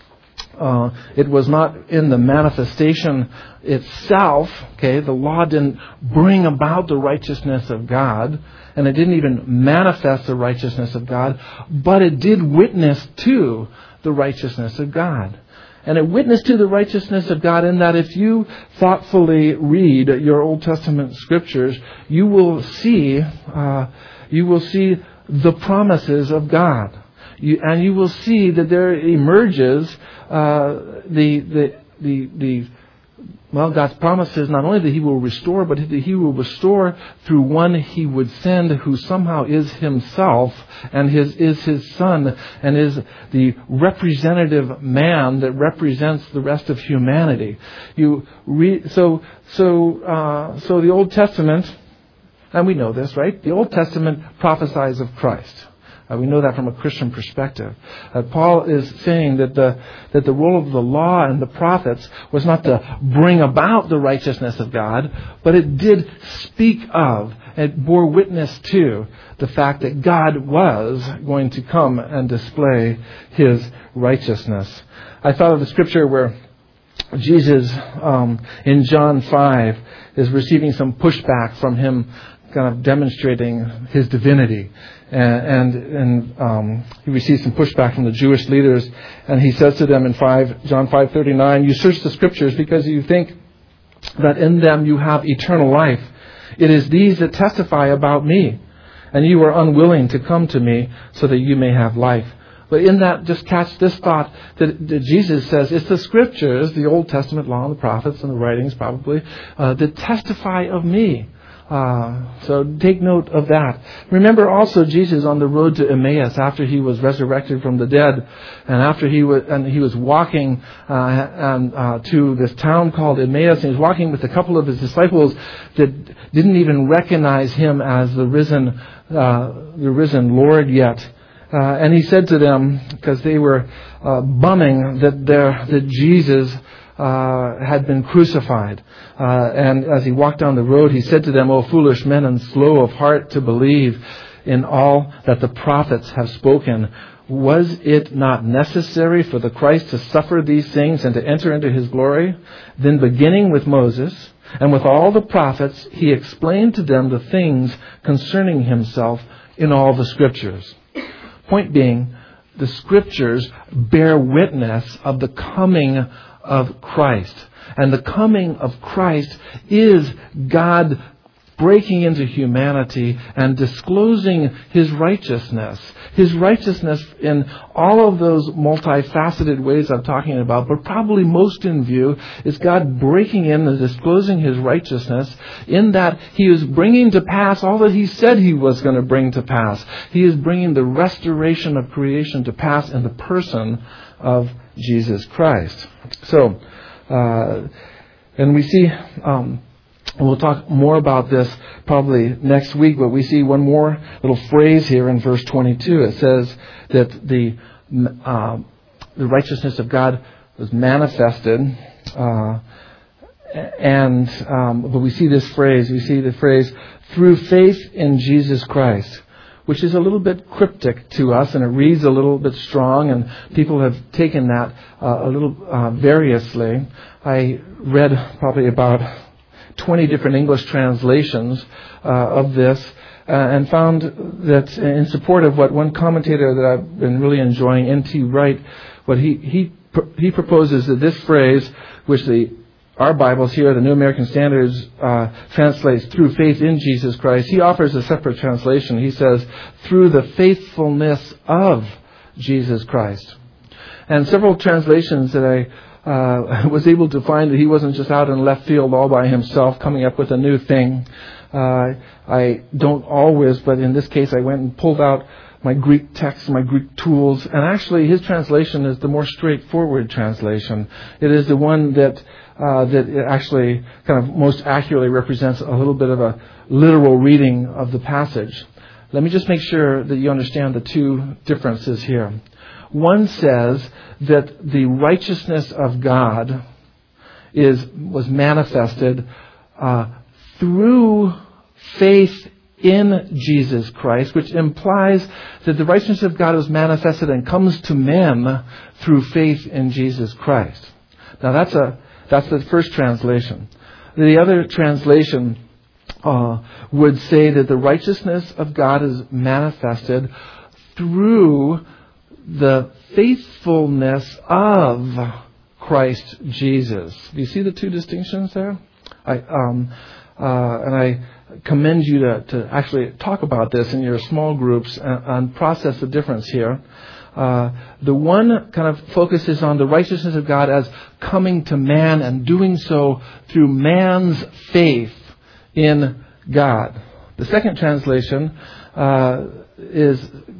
Uh, it was not in the manifestation itself. Okay, the law didn't bring about the righteousness of God, and it didn't even manifest the righteousness of God, but it did witness to the righteousness of God. And it witnessed to the righteousness of God in that if you thoughtfully read your Old Testament scriptures, you will see, uh, you will see the promises of God, you, and you will see that there emerges uh, the the the the. Well, God's promise is not only that He will restore, but that He will restore through one He would send who somehow is Himself and his is His Son and is the representative man that represents the rest of humanity. You read, so so uh, so the Old Testament, and we know this, right? The Old Testament prophesies of Christ. Uh, we know that from a Christian perspective. Uh, Paul is saying that the that the role of the law and the prophets was not to bring about the righteousness of God, but it did speak of, it bore witness to the fact that God was going to come and display His righteousness. I thought of the scripture where Jesus um, in John five is receiving some pushback from Him, kind of demonstrating His divinity. And, and, and um, he receives some pushback from the Jewish leaders, and he says to them in five, John five thirty-nine, you search the scriptures because you think that in them you have eternal life. It is these that testify about me, and you are unwilling to come to me so that you may have life. But in that, just catch this thought that, that Jesus says it's the scriptures, the Old Testament law and the prophets and the writings probably, uh, that testify of me. Uh, so take note of that. Remember also Jesus on the road to Emmaus after He was resurrected from the dead, and after He was and He was walking uh, and, uh, to this town called Emmaus, and He was walking with a couple of His disciples that didn't even recognize Him as the risen, uh, the risen Lord yet. Uh, and He said to them, because they were uh, bumming that their that Jesus uh, had been crucified. Uh, and as he walked down the road, he said to them, "O foolish men and slow of heart to believe in all that the prophets have spoken. Was it not necessary for the Christ to suffer these things and to enter into his glory?" Then beginning with Moses and with all the prophets, he explained to them the things concerning himself in all the Scriptures. Point being, the Scriptures bear witness of the coming of Christ. And the coming of Christ is God breaking into humanity and disclosing his righteousness. His righteousness in all of those multifaceted ways I'm talking about, but probably most in view is God breaking in and disclosing his righteousness in that he is bringing to pass all that he said he was going to bring to pass. He is bringing the restoration of creation to pass in the person of Jesus Christ. So, uh, and we see... Um, And we'll talk more about this probably next week, but we see one more little phrase here in verse twenty-two. It says that the uh, the righteousness of God was manifested, uh, and um, but we see this phrase. We see the phrase "through faith in Jesus Christ," which is a little bit cryptic to us, and it reads a little bit strong, and people have taken that uh, a little uh, variously. I read probably about twenty different English translations uh, of this uh, and found that in support of what one commentator that I've been really enjoying, N T Wright, what he he he proposes that this phrase, which the our Bibles here, the New American Standards, uh, translates "through faith in Jesus Christ," he offers a separate translation. He says, "through the faithfulness of Jesus Christ." And several translations that I Uh, was able to find that he wasn't just out in left field all by himself coming up with a new thing. Uh, I don't always, but in this case I went and pulled out my Greek text, my Greek tools, and actually his translation is the more straightforward translation. It is the one that uh, that actually kind of most accurately represents a little bit of a literal reading of the passage. Let me just make sure that you understand the two differences here. One says that the righteousness of God is was manifested uh, through faith in Jesus Christ, which implies that the righteousness of God is manifested and comes to men through faith in Jesus Christ. Now that's a that's the first translation. The other translation uh, would say that the righteousness of God is manifested through the faithfulness of Christ Jesus. Do you see the two distinctions there? I um, uh, and I commend you to, to actually talk about this in your small groups and, and process the difference here. Uh, the one kind of focuses on the righteousness of God as coming to man and doing so through man's faith in God. The second translation uh, is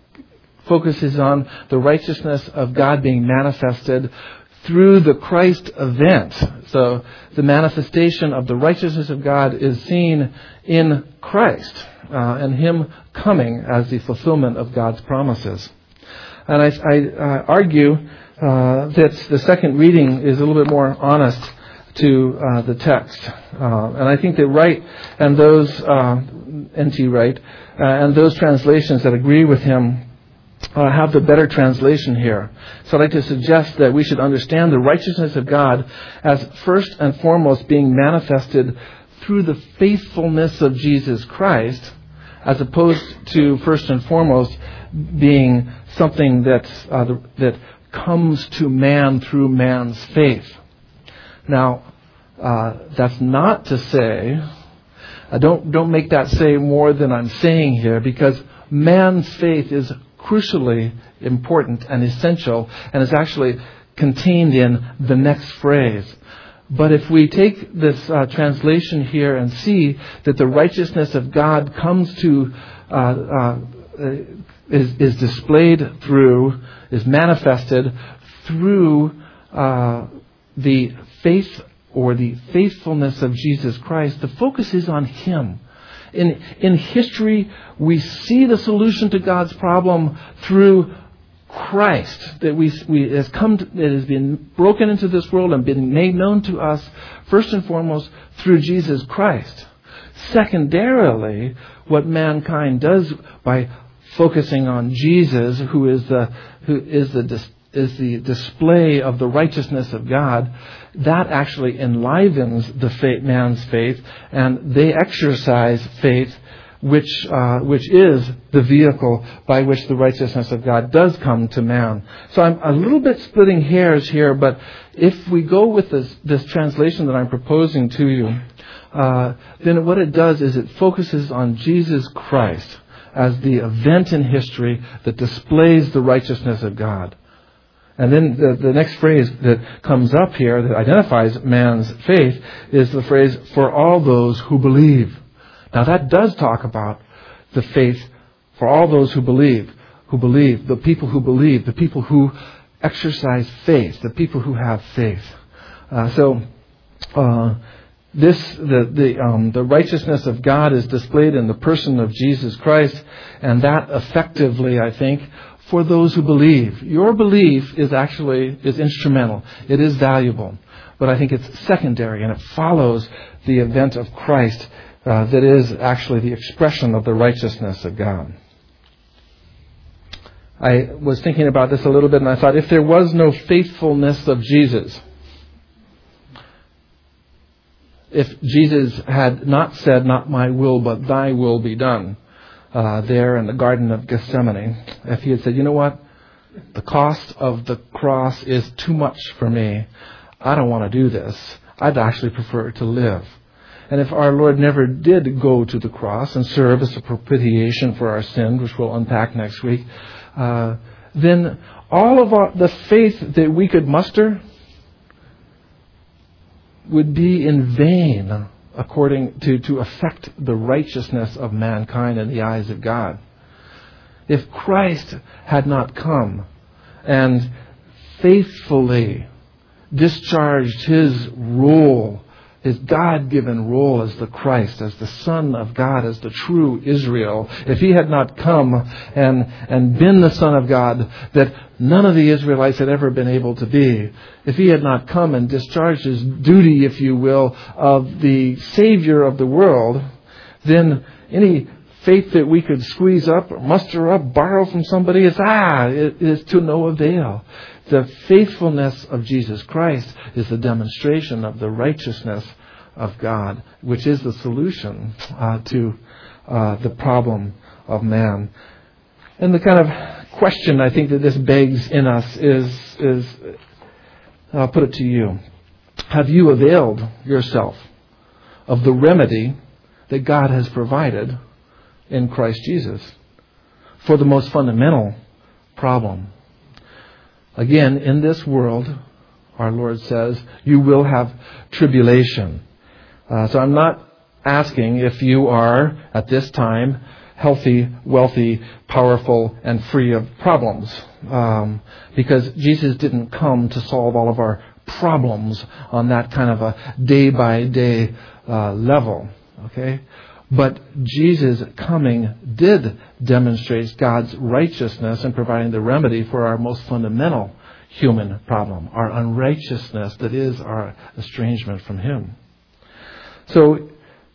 focuses on the righteousness of God being manifested through the Christ event. So the manifestation of the righteousness of God is seen in Christ uh, and him coming as the fulfillment of God's promises. And I, I uh, argue uh, that the second reading is a little bit more honest to uh, the text. Uh, and I think that Wright and those, uh, N T Wright, uh, and those translations that agree with him Uh, have the better translation here. So I'd like to suggest that we should understand the righteousness of God as first and foremost being manifested through the faithfulness of Jesus Christ, as opposed to first and foremost being something that's, uh, the, that comes to man through man's faith. Now, uh, that's not to say, uh, don't don't make that say more than I'm saying here, because man's faith is crucially important and essential, and is actually contained in the next phrase. But if we take this uh, translation here and see that the righteousness of God comes to, uh, uh, is, is displayed through, is manifested through uh, the faith or the faithfulness of Jesus Christ, the focus is on him. In, in history, we see the solution to God's problem through Christ that we, we has come to, that has been broken into this world and been made known to us first and foremost through Jesus Christ. Secondarily, what mankind does by focusing on Jesus, who is the who is the dis, is the display of the righteousness of God, that actually enlivens the faith, man's faith, and they exercise faith, which uh, which is the vehicle by which the righteousness of God does come to man. So I'm a little bit splitting hairs here, but if we go with this this translation that I'm proposing to you, uh, then what it does is it focuses on Jesus Christ as the event in history that displays the righteousness of God. And then the, the next phrase that comes up here that identifies man's faith is the phrase, for all those who believe. Now that does talk about the faith for all those who believe, who believe, the people who believe, the people who exercise faith, the people who have faith. Uh, so uh, this the the um, the righteousness of God is displayed in the person of Jesus Christ, and that effectively, I think, for those who believe. Your belief is actually is instrumental. It is valuable, but I think it's secondary, and it follows the event of Christ. Uh, that is actually the expression of the righteousness of God. I was thinking about this a little bit, and I thought, if there was no faithfulness of Jesus, if Jesus had not said, not my will, but thy will be done, uh, there in the Garden of Gethsemane, if he had said, you know what, the cost of the cross is too much for me, I don't want to do this, I'd actually prefer to live. And if our Lord never did go to the cross and serve as a propitiation for our sin, which we'll unpack next week, uh, then all of our, the faith that we could muster would be in vain according to, to affect the righteousness of mankind in the eyes of God. If Christ had not come and faithfully discharged his role, his God-given role as the Christ, as the Son of God, as the true Israel, if he had not come and, and been the Son of God that none of the Israelites had ever been able to be, if he had not come and discharged his duty, if you will, of the Savior of the world, then any faith that we could squeeze up or muster up, borrow from somebody, is, ah, it is to no avail. The faithfulness of Jesus Christ is the demonstration of the righteousness of God, which is the solution uh, to uh, the problem of man. And the kind of question I think that this begs in us is, is I'll put it to you. Have you availed yourself of the remedy that God has provided in Christ Jesus for the most fundamental problem? Again, in this world, our Lord says, you will have tribulation. Uh, so I'm not asking if you are, at this time, healthy, wealthy, powerful, and free of problems. Um, because Jesus didn't come to solve all of our problems on that kind of a day-by-day uh, level. Okay? But Jesus' coming did demonstrate God's righteousness in providing the remedy for our most fundamental human problem, our unrighteousness that is our estrangement from him. So,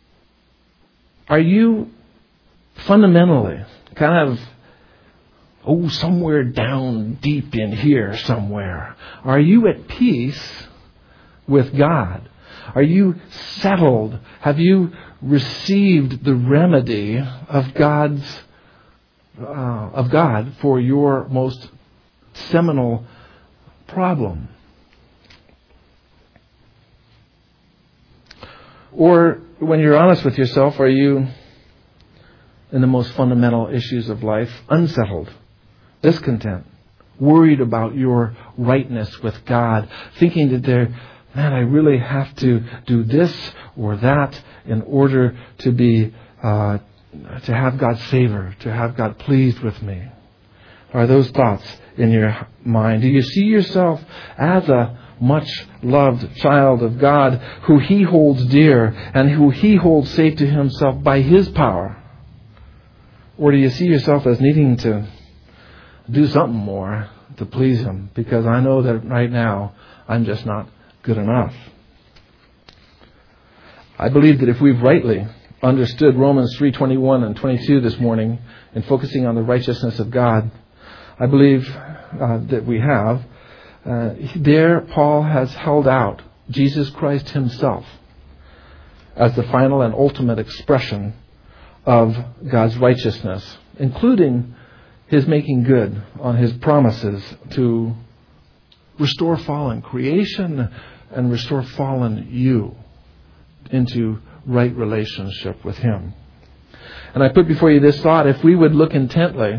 are you fundamentally kind of, oh, somewhere down deep in here somewhere, are you at peace with God? Are you settled? Have you received the remedy of God's uh, of God for your most seminal problem? Or when you're honest with yourself, are you in the most fundamental issues of life unsettled, discontent, worried about your rightness with God, thinking that there, man, I really have to do this or that in order to be, uh, to have God's favor, to have God pleased with me? Are those thoughts in your mind? Do you see yourself as a much loved child of God who he holds dear and who he holds safe to himself by his power? Or do you see yourself as needing to do something more to please Him, because I know that right now I'm just not good enough. I believe that if we've rightly understood Romans three twenty-one and twenty-two this morning in focusing on the righteousness of God, I believe uh, that we have. Uh, there, Paul has held out Jesus Christ Himself as the final and ultimate expression of God's righteousness, including His making good on His promises to restore fallen creation and restore fallen you into right relationship with Him. And I put before you this thought: if we would look intently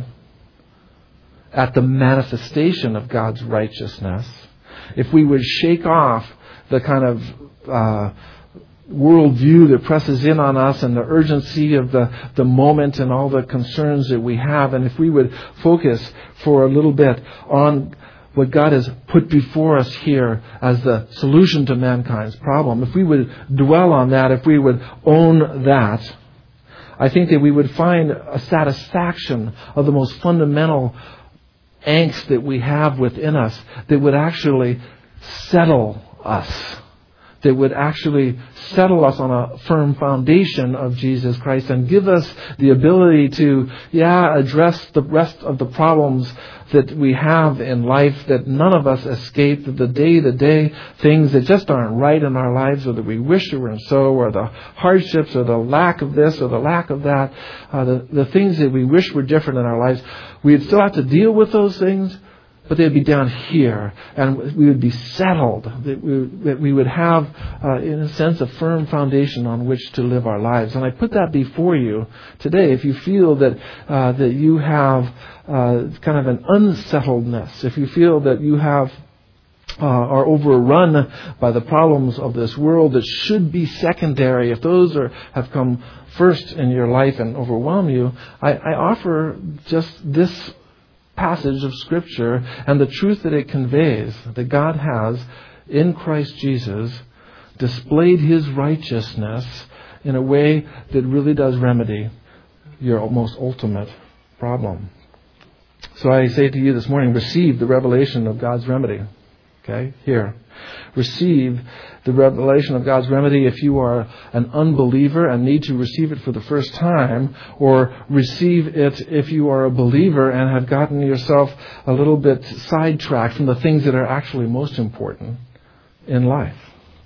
at the manifestation of God's righteousness, if we would shake off the kind of uh, worldview that presses in on us and the urgency of the, the moment and all the concerns that we have, and if we would focus for a little bit on what God has put before us here as the solution to mankind's problem, if we would dwell on that, if we would own that, I think that we would find a satisfaction of the most fundamental angst that we have within us that would actually settle us, that would actually settle us on a firm foundation of Jesus Christ and give us the ability to, yeah, address the rest of the problems that we have in life, that none of us escape, the day-to-day things that just aren't right in our lives, or that we wish they were so, or the hardships, or the lack of this, or the lack of that, uh, the, the things that we wish were different in our lives. We'd still have to deal with those things, but they'd be down here, and we would be settled. That we, that we would have, uh, in a sense, a firm foundation on which to live our lives. And I put that before you today. If you feel that uh, that you have uh, kind of an unsettledness, if you feel that you have uh, are overrun by the problems of this world that should be secondary, if those are have come first in your life and overwhelm you, I, I offer just this passage of Scripture and the truth that it conveys, that God has, in Christ Jesus, displayed His righteousness in a way that really does remedy your most ultimate problem. So I say to you this morning, receive the revelation of God's remedy. Okay, here. Receive the revelation of God's remedy if you are an unbeliever and need to receive it for the first time, or receive it if you are a believer and have gotten yourself a little bit sidetracked from the things that are actually most important in life.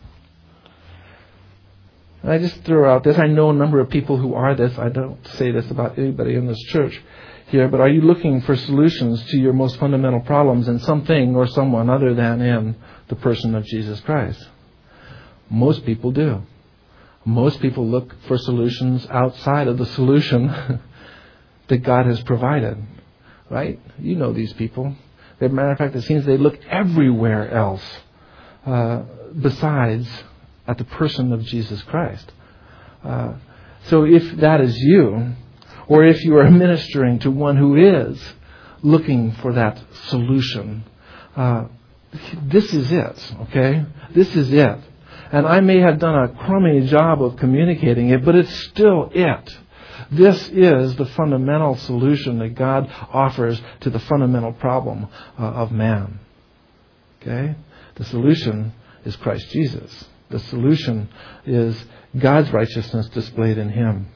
And I just throw out this. I know a number of people who are this. I don't say this about anybody in this church here, but are you looking for solutions to your most fundamental problems in something or someone other than in the person of Jesus Christ? Most people do. Most people look for solutions outside of the solution that God has provided. Right? You know these people. As a matter of fact, it seems they look everywhere else uh, besides at the person of Jesus Christ. Uh, so if that is you, or if you are ministering to one who is looking for that solution, uh, this is it, okay? This is it. And I may have done a crummy job of communicating it, but it's still it. This is the fundamental solution that God offers to the fundamental problem uh, of man. Okay? The solution is Christ Jesus. The solution is God's righteousness displayed in Him.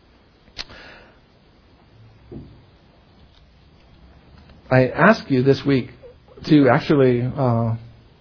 I ask you this week to actually uh,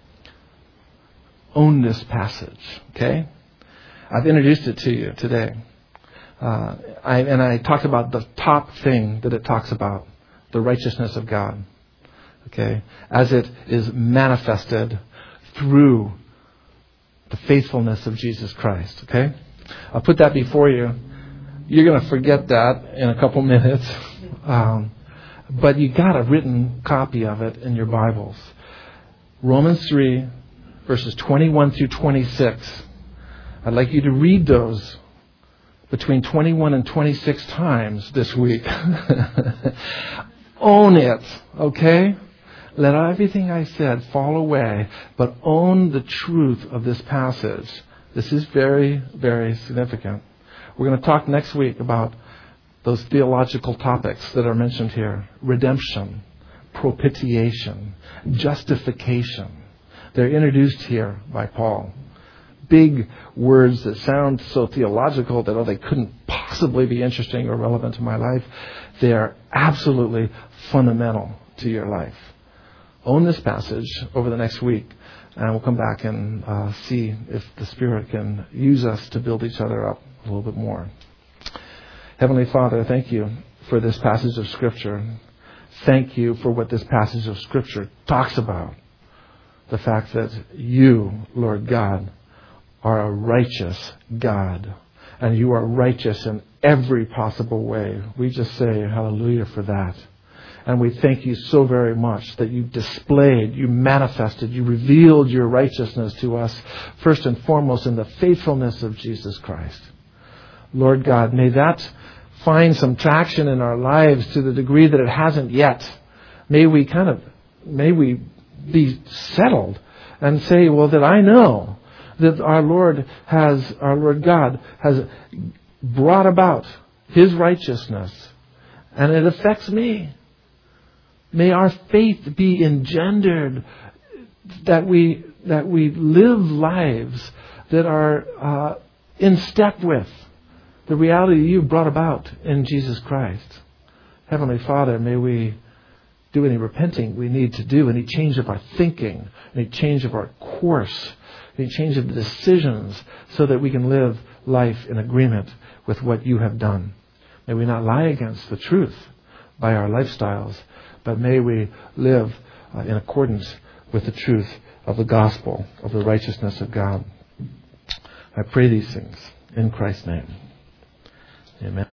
own this passage, okay? I've introduced it to you today. Uh, I, and I talked about the top thing that it talks about, the righteousness of God, okay? As it is manifested through the faithfulness of Jesus Christ, okay? I'll put that before you. You're going to forget that in a couple minutes. Um, But you got a written copy of it in your Bibles. Romans three, verses twenty-one through twenty-six. I'd like you to read those between twenty-one and twenty-six times this week. Own it, okay? Let everything I said fall away, but own the truth of this passage. This is very, very significant. We're going to talk next week about those theological topics that are mentioned here. Redemption, propitiation, justification. They're introduced here by Paul. Big words that sound so theological that, oh, they couldn't possibly be interesting or relevant to my life. They are absolutely fundamental to your life. Own this passage over the next week, and we'll come back and uh, see if the Spirit can use us to build each other up a little bit more. Heavenly Father, thank you for this passage of Scripture. Thank you for what this passage of Scripture talks about. The fact that you, Lord God, are a righteous God. And you are righteous in every possible way. We just say hallelujah for that. And we thank you so very much that you displayed, you manifested, you revealed your righteousness to us, first and foremost in the faithfulness of Jesus Christ. Lord God, may that find some traction in our lives to the degree that it hasn't yet. May we kind of, may we be settled and say, well, that I know that our Lord has, our Lord God has brought about His righteousness, and it affects me. May our faith be engendered that we that we live lives that are uh, in step with the reality you've brought about in Jesus Christ. Heavenly Father, may we do any repenting we need to do, any change of our thinking, any change of our course, any change of the decisions, so that we can live life in agreement with what you have done. May we not lie against the truth by our lifestyles, but may we live uh, in accordance with the truth of the gospel, of the righteousness of God. I pray these things in Christ's name. Amen.